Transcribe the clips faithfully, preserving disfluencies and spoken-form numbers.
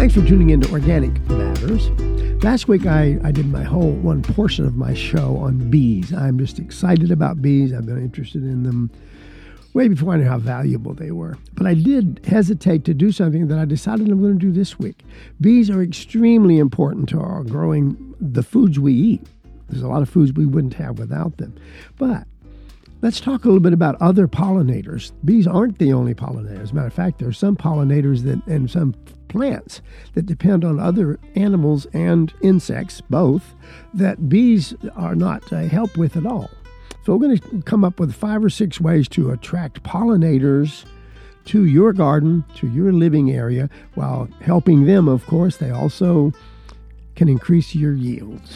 Thanks for tuning in to Organic Matters. Last week I, I did my whole one portion of my show on bees. I'm just excited about bees. I've been interested in them way before I knew how valuable they were. But I did hesitate to do something that I decided I'm going to do this week. Bees are extremely important to our growing the foods we eat. There's a lot of foods we wouldn't have without them. But let's talk a little bit about other pollinators. Bees aren't the only pollinators. As a matter of fact, there are some pollinators that and some plants that depend on other animals and insects, both, that bees are not uh, help with at all. So we're going to come up with five or six ways to attract pollinators to your garden, to your living area, while helping them, of course. They also can increase your yields.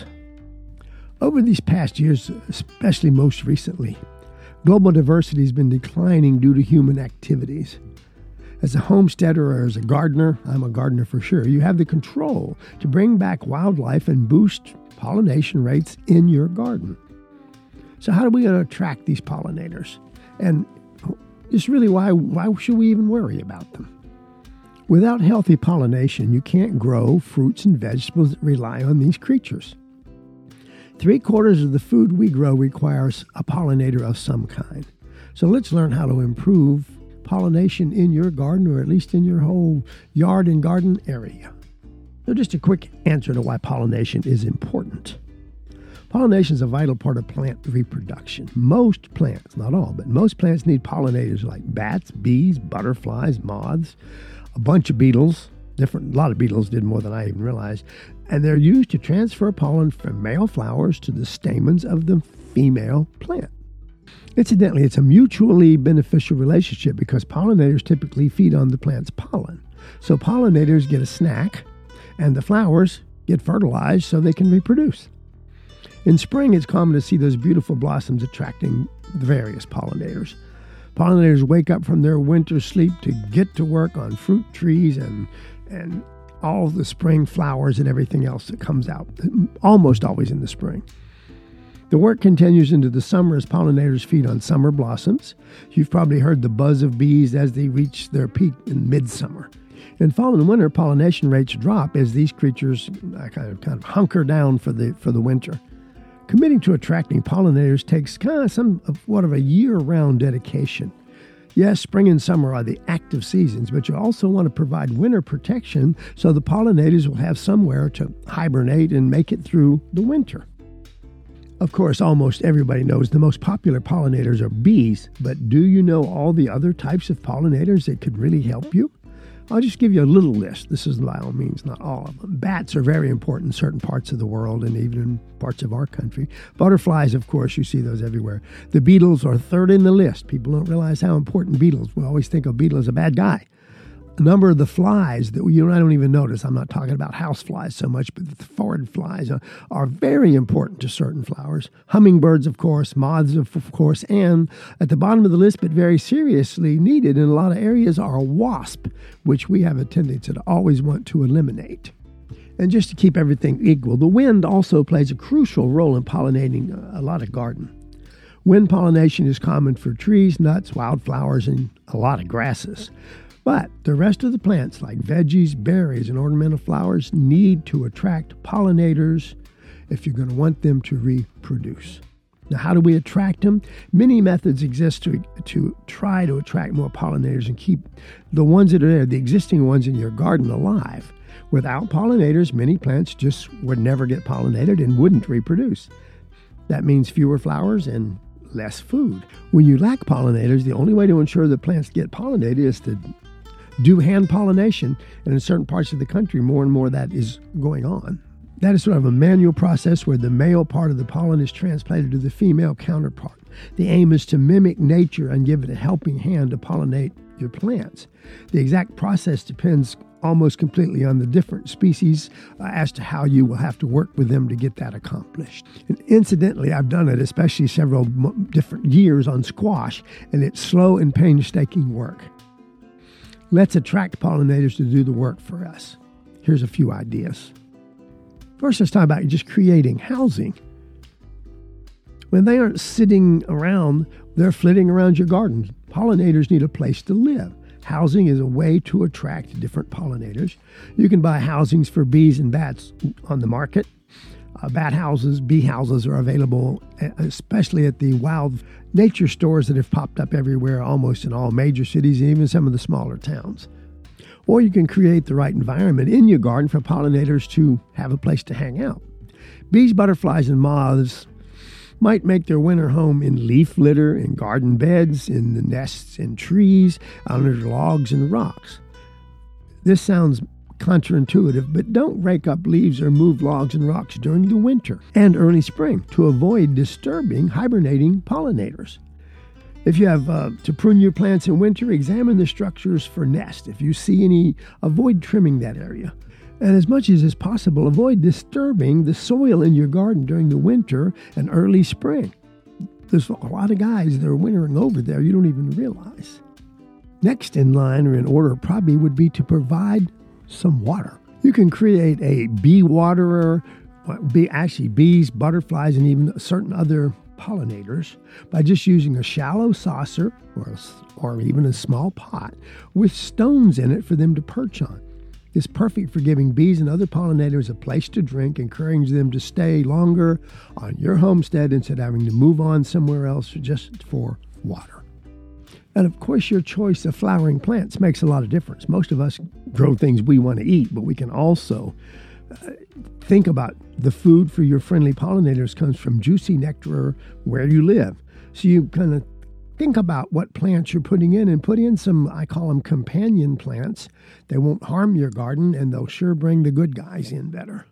Over these past years, especially most recently, global diversity has been declining due to human activities. As a homesteader or as a gardener, I'm a gardener for sure, you have the control to bring back wildlife and boost pollination rates in your garden. So how are we going to attract these pollinators? And just really, why, why should we even worry about them? Without healthy pollination, you can't grow fruits and vegetables that rely on these creatures. Three quarters of the food we grow requires a pollinator of some kind. So let's learn how to improve pollination in your garden, or at least in your whole yard and garden area. So just a quick answer to why pollination is important. Pollination is a vital part of plant reproduction. Most plants, not all, but most plants need pollinators like bats, bees, butterflies, moths, a bunch of beetles. Different, a lot of beetles did more than I even realized. And they're used to transfer pollen from male flowers to the stamens of the female plant. Incidentally, it's a mutually beneficial relationship because pollinators typically feed on the plant's pollen. So pollinators get a snack, and the flowers get fertilized so they can reproduce. In spring, it's common to see those beautiful blossoms attracting the various pollinators. Pollinators wake up from their winter sleep to get to work on fruit trees and and all the spring flowers and everything else that comes out, almost always in the spring. The work continues into the summer as pollinators feed on summer blossoms. You've probably heard the buzz of bees as they reach their peak in midsummer. In fall and winter, pollination rates drop as these creatures kind of, kind of hunker down for the for the winter. Committing to attracting pollinators takes kind of some of what of a year-round dedication. Yes, spring and summer are the active seasons, but you also want to provide winter protection so the pollinators will have somewhere to hibernate and make it through the winter. Of course, almost everybody knows the most popular pollinators are bees, but do you know all the other types of pollinators that could really help you? I'll just give you a little list. This is by all means not all of them. Bats are very important in certain parts of the world and even in parts of our country. Butterflies, of course, you see those everywhere. The beetles are third in the list. People don't realize how important beetles. We always think of beetle as a bad guy. A number of the flies that you and I don't even notice, I'm not talking about house flies so much, but the forward flies are, are very important to certain flowers. Hummingbirds, of course, moths, of course, and at the bottom of the list, but very seriously needed in a lot of areas, are a wasp, which we have a tendency to always want to eliminate. And just to keep everything equal, the wind also plays a crucial role in pollinating a lot of garden. Wind pollination is common for trees, nuts, wildflowers, and a lot of grasses. But the rest of the plants, like veggies, berries, and ornamental flowers, need to attract pollinators if you're going to want them to reproduce. Now, how do we attract them? Many methods exist to, to try to attract more pollinators and keep the ones that are there, the existing ones in your garden, alive. Without pollinators, many plants just would never get pollinated and wouldn't reproduce. That means fewer flowers and less food. When you lack pollinators, the only way to ensure that plants get pollinated is to do hand pollination, and in certain parts of the country, more and more that is going on. That is sort of a manual process where the male part of the pollen is transplanted to the female counterpart. The aim is to mimic nature and give it a helping hand to pollinate your plants. The exact process depends almost completely on the different species uh, as to how you will have to work with them to get that accomplished. And incidentally, I've done it, especially several m- different years on squash, and it's slow and painstaking work. Let's attract pollinators to do the work for us. Here's a few ideas. First, let's talk about just creating housing. When they aren't sitting around, they're flitting around your garden. Pollinators need a place to live. Housing is a way to attract different pollinators. You can buy housings for bees and bats on the market. Uh, bat houses, bee houses are available, especially at the wild nature stores that have popped up everywhere, almost in all major cities and even some of the smaller towns. Or you can create the right environment in your garden for pollinators to have a place to hang out. Bees, butterflies, and moths might make their winter home in leaf litter, in garden beds, in the nests in trees, under logs and rocks. This sounds counterintuitive, but don't rake up leaves or move logs and rocks during the winter and early spring to avoid disturbing hibernating pollinators. If you have uh, to prune your plants in winter, examine the structures for nests. If you see any, avoid trimming that area. And as much as is possible, avoid disturbing the soil in your garden during the winter and early spring. There's a lot of guys that are wintering over there you don't even realize. Next in line or in order probably would be to provide some water. You can create a bee waterer, bee, actually bees, butterflies, and even certain other pollinators by just using a shallow saucer or, a, or even a small pot with stones in it for them to perch on. It's perfect for giving bees and other pollinators a place to drink, encouraging them to stay longer on your homestead instead of having to move on somewhere else just for water. And of course, your choice of flowering plants makes a lot of difference. Most of us grow things we want to eat, but we can also uh, think about the food for your friendly pollinators comes from juicy nectar where you live. So you kind of think about what plants you're putting in and put in some, I call them companion plants. They won't harm your garden and they'll sure bring the good guys in better.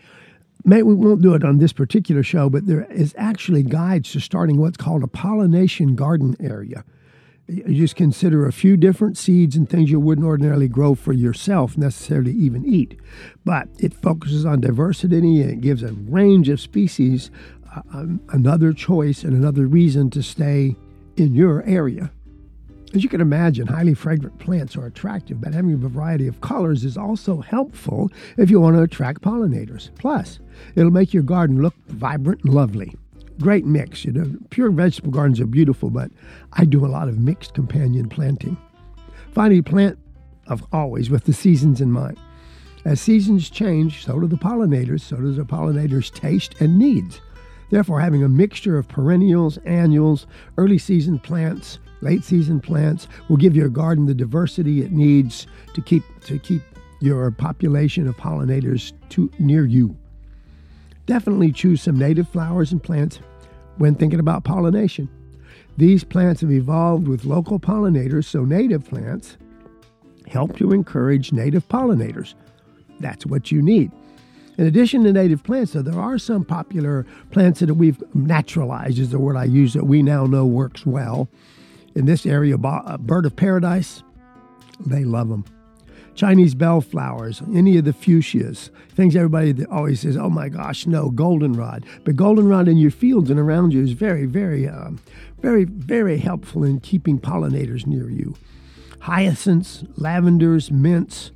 Maybe we won't do it on this particular show, but there is actually guides to starting what's called a pollination garden area. You just consider a few different seeds and things you wouldn't ordinarily grow for yourself, necessarily even eat. But it focuses on diversity and it gives a range of species uh, um, another choice and another reason to stay in your area. As you can imagine, highly fragrant plants are attractive, but having a variety of colors is also helpful if you want to attract pollinators. Plus, it'll make your garden look vibrant and lovely. Great mix. You know, pure vegetable gardens are beautiful, but I do a lot of mixed companion planting. Finally, plant of always with the seasons in mind. As seasons change, so do the pollinators, so does the pollinators' taste and needs. Therefore, having a mixture of perennials, annuals, early season plants, late season plants will give your garden the diversity it needs to keep to keep your population of pollinators to near you. Definitely choose some native flowers and plants when thinking about pollination. These plants have evolved with local pollinators, so native plants help to encourage native pollinators. That's what you need. In addition to native plants, though, there are some popular plants that we've naturalized, is the word I use, that we now know works well. In this area, bird of paradise, they love them. Chinese bellflowers, any of the fuchsias, things everybody that always says, oh my gosh, no, goldenrod. But goldenrod in your fields and around you is very, very, uh, very, very helpful in keeping pollinators near you. Hyacinths, lavenders, mints.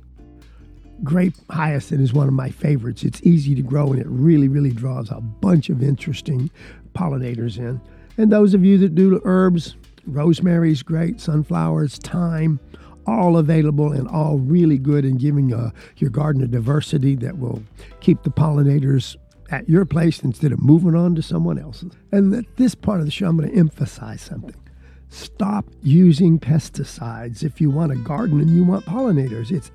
Grape hyacinth is one of my favorites. It's easy to grow and it really, really draws a bunch of interesting pollinators in. And those of you that do herbs, rosemary's great, sunflowers, thyme, all available and all really good in giving uh, your garden a diversity that will keep the pollinators at your place instead of moving on to someone else's. And at this part of the show, I'm going to emphasize something. Stop using pesticides if you want a garden and you want pollinators. It's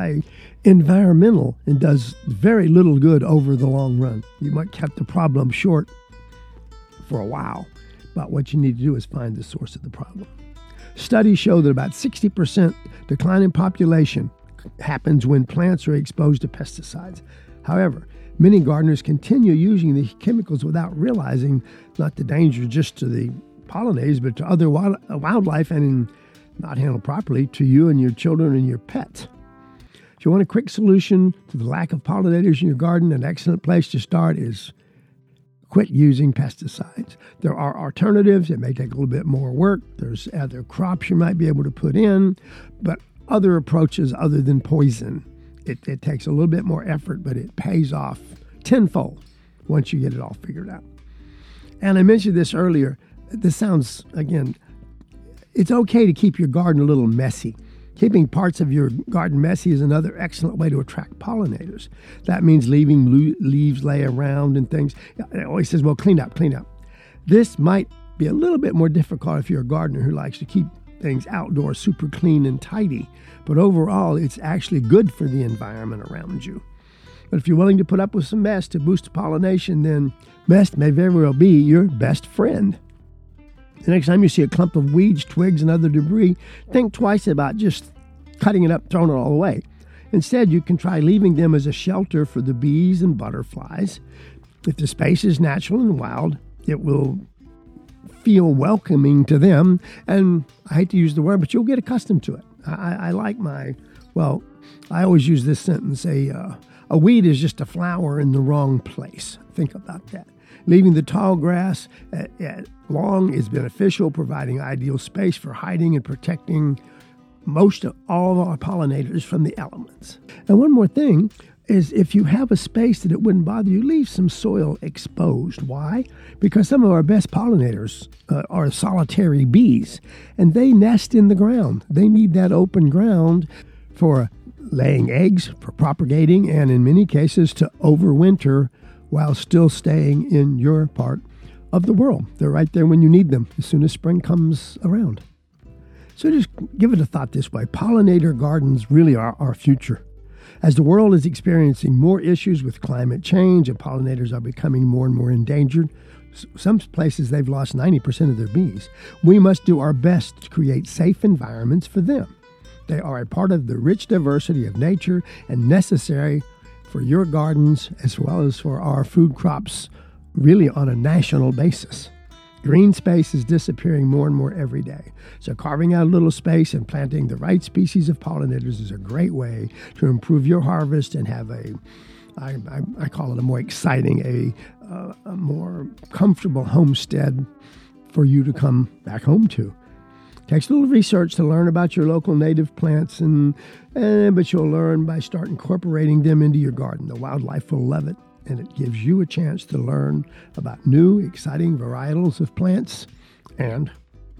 anti-environmental and does very little good over the long run. You might cut the problem short for a while, but what you need to do is find the source of the problem. Studies show that about sixty percent decline in population happens when plants are exposed to pesticides. However, many gardeners continue using these chemicals without realizing not the danger just to the pollinators, but to other wild, wildlife and, in not handled properly, to you and your children and your pets. If you want a quick solution to the lack of pollinators in your garden, an excellent place to start is quit using pesticides. There are alternatives. It may take a little bit more work. There's other crops you might be able to put in, but other approaches other than poison. It, it takes a little bit more effort, but it pays off tenfold once you get it all figured out. And I mentioned this earlier. This sounds, again, it's okay to keep your garden a little messy. Keeping parts of your garden messy is another excellent way to attract pollinators. That means leaving lo- leaves lay around and things. It always says, well, clean up, clean up. This might be a little bit more difficult if you're a gardener who likes to keep things outdoors super clean and tidy. But overall, it's actually good for the environment around you. But if you're willing to put up with some mess to boost pollination, then mess may very well be your best friend. The next time you see a clump of weeds, twigs, and other debris, think twice about just cutting it up, throwing it all away. Instead, you can try leaving them as a shelter for the bees and butterflies. If the space is natural and wild, it will feel welcoming to them. And I hate to use the word, but you'll get accustomed to it. I, I like my, well, I always use this sentence, a, uh, a weed is just a flower in the wrong place. Think about that. Leaving the tall grass at, at long is beneficial, providing ideal space for hiding and protecting most of all of our pollinators from the elements. And one more thing is if you have a space that it wouldn't bother you, leave some soil exposed. Why? Because some of our best pollinators uh, are solitary bees, and they nest in the ground. They need that open ground for laying eggs, for propagating, and in many cases to overwinter while still staying in your part of the world. They're right there when you need them as soon as spring comes around. So just give it a thought this way. Pollinator gardens really are our future. As the world is experiencing more issues with climate change and pollinators are becoming more and more endangered, some places they've lost ninety percent of their bees, we must do our best to create safe environments for them. They are a part of the rich diversity of nature and necessary for your gardens as well as for our food crops, really on a national basis. Green space is disappearing more and more every day. So carving out a little space and planting the right species of pollinators is a great way to improve your harvest and have a, I, I, I call it a more exciting, a, uh, a more comfortable homestead for you to come back home to. Takes a little research to learn about your local native plants, and, and but you'll learn by starting incorporating them into your garden. The wildlife will love it, and it gives you a chance to learn about new, exciting varietals of plants and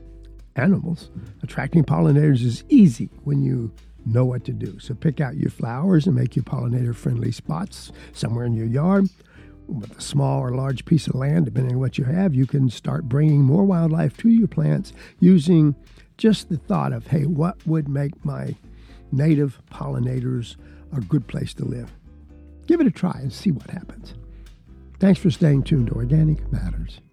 animals. Attracting pollinators is easy when you know what to do. So pick out your flowers and make your pollinator-friendly spots somewhere in your yard. With a small or large piece of land, depending on what you have, you can start bringing more wildlife to your plants using just the thought of, hey, what would make my native pollinators a good place to live? Give it a try and see what happens. Thanks for staying tuned to Organic Matters.